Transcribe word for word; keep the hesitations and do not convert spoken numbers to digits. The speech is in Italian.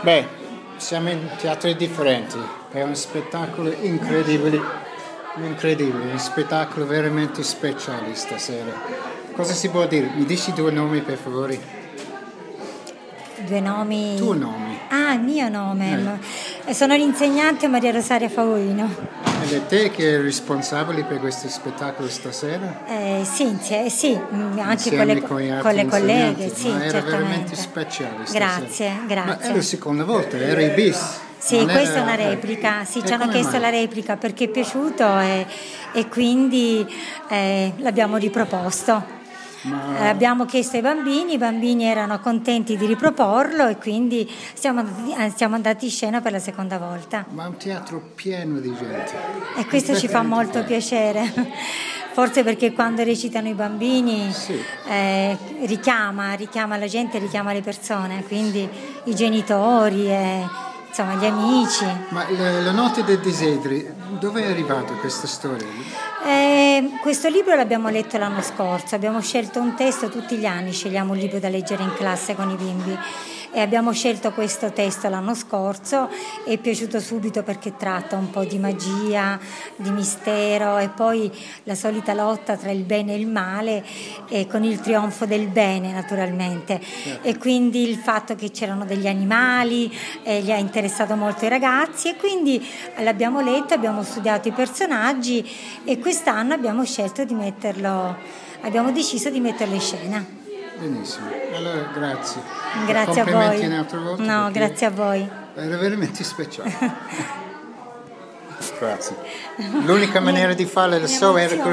Beh, siamo in teatri differenti, è un spettacolo incredibile, incredibile, un spettacolo veramente speciale stasera. Cosa si può dire? Mi dici due nomi per favore? Due nomi? Tuo nome. Ah, il mio nome. Eh. Sono l'insegnante Maria Rosaria Favorino. Ed è te che è responsabile per questo spettacolo stasera? Eh, sì, sì, sì, anche Insieme con con, le, gli con le colleghe, sì, ma era certamente. veramente speciale stasera. Grazie, grazie. Ma è la seconda volta, era il bis. Sì, non questa era... è una replica, sì, e ci hanno chiesto mai? la replica perché è piaciuto e, e quindi eh, l'abbiamo riproposto. Ma... Eh, abbiamo chiesto ai bambini, i bambini erano contenti di riproporlo e quindi siamo andati, siamo andati in scena per la seconda volta. Ma è un teatro pieno di gente. E questo ci fa molto pieno. piacere. Forse perché quando recitano i bambini Sì. eh, richiama, richiama la gente, richiama le persone, quindi i genitori e insomma gli amici. Ma le, la notte dei desideri, dove è arrivata questa storia? Eh, questo libro l'abbiamo letto l'anno scorso, abbiamo scelto un testo, tutti gli anni scegliamo un libro da leggere in classe con i bimbi e abbiamo scelto questo testo l'anno scorso, è piaciuto subito perché tratta un po' di magia, di mistero e poi la solita lotta tra il bene e il male e con il trionfo del bene naturalmente. Certo. E quindi il fatto che c'erano degli animali eh, gli ha interessato molto i ragazzi e quindi l'abbiamo letto, abbiamo studiato i personaggi e quest'anno abbiamo scelto di metterlo, abbiamo deciso di metterlo in scena. Benissimo, allora grazie. Grazie a voi. Complimenti un'altra volta. No, grazie a voi. Era veramente speciale. Grazie. L'unica maniera di fare il show era